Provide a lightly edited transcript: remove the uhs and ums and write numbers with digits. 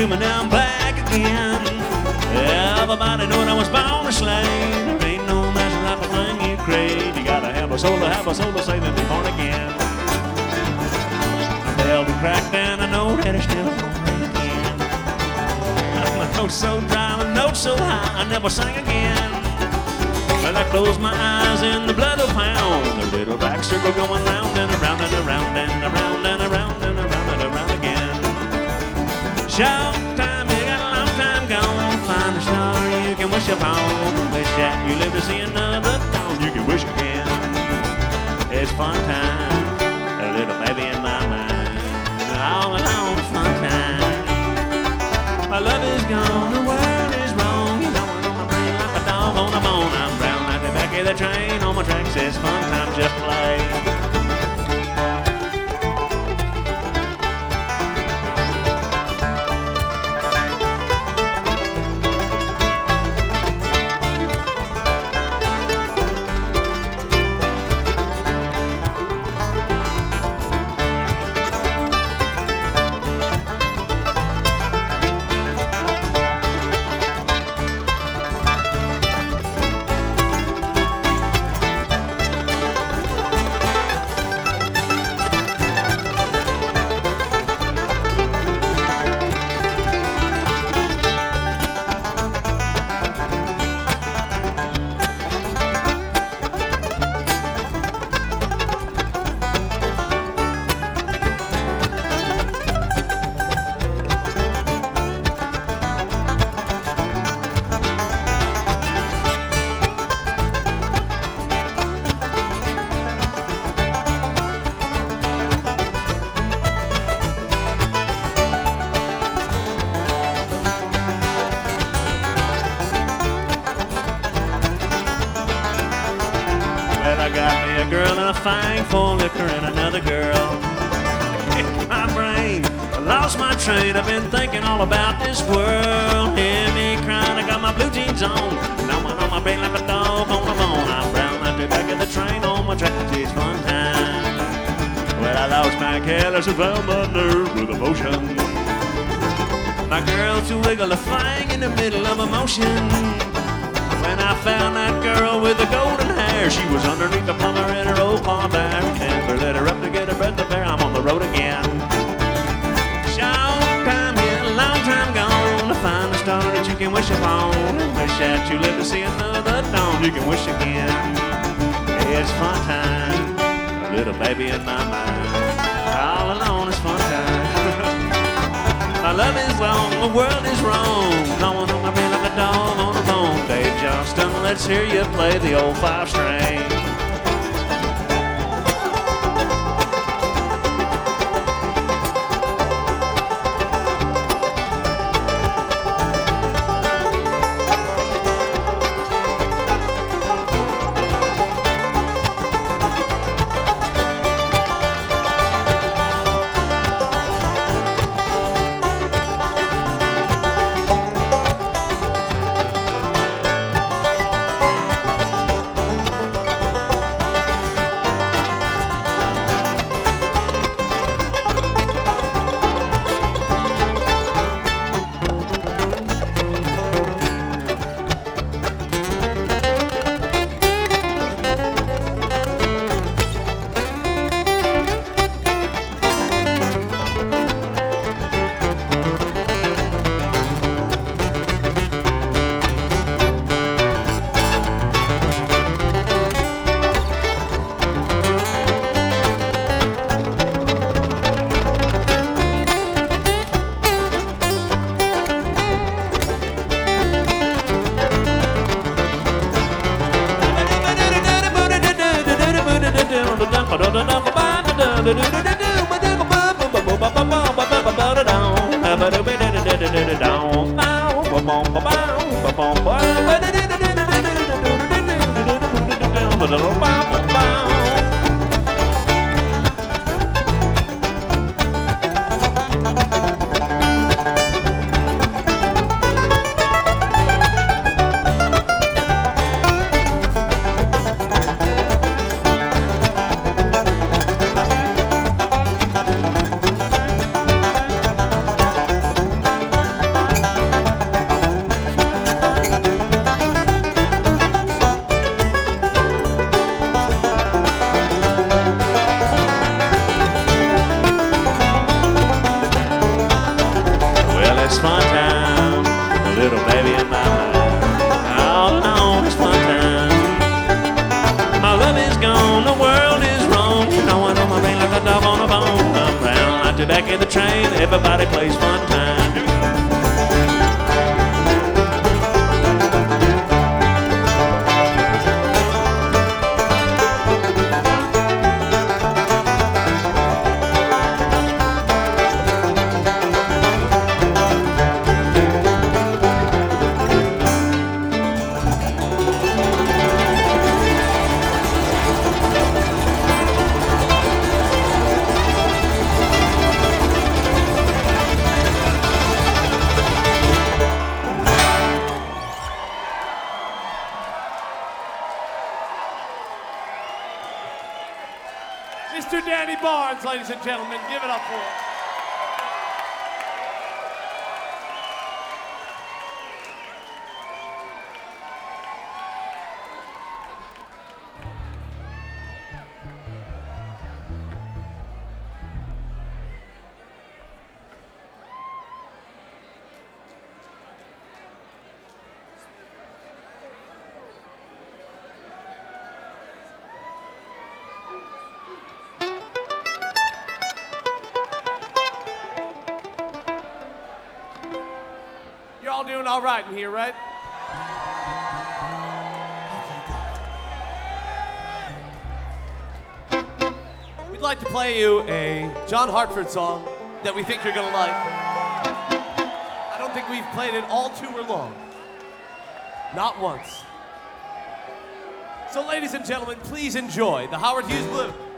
to me, now I'm back again. Everybody knew I was born to slay. There ain't no measure of a thing you crave. You gotta have a soul to save and be born again. The bell be cracked and I know that it's still born again. My note's so dry, my note's so high, I never sing again. Well, I close my eyes and the blood will pound. The little black circle going round and around and around and around and around and around and around again. Short time, you got a long time gone. Find a star you can wish upon. Wish that you live to see another dawn. You can wish again. It's fun time, a little baby in my mind. All alone, it's fun time. My love is gone, the world is wrong. You know I'm on my brain like a dog on a bone. I'm brown like the back of the train. On my tracks, it's fun time, just play. Got me a girl and a fang full of liquor and another girl. Hit my brain, I lost my train. I've been thinking all about this world. Hear me crying, I got my blue jeans on. Now I'm on my brain like a dog on the bone. I'm brown like the back of the train on my track. It's fun time. Well, I lost my careless and found my nerve with emotion. My girl to wiggle a fang in the middle of emotion. When I found that girl with the golden hair, she was underneath the plumber in her old Palm Bear. Never let her up to get her breath to bear. I'm on the road again. Short time here, long time gone. To find a star that you can wish upon. Wish that you live to see another dawn. You can wish again. It's fun time. A little baby in my mind. All alone is fun time. My love is long, the world is wrong. No one on my brain like a dog on a bone. Dave Johnston, let's hear you play the old 5-string. me back in the train. Everybody plays fun time. Mr. Danny Barnes, ladies and gentlemen, give it up for him. You're all doing all right in here, right? We'd like to play you a John Hartford song that we think you're gonna like. I don't think we've played it all too long. Not once. So ladies and gentlemen, please enjoy the Howard Hughes Blues.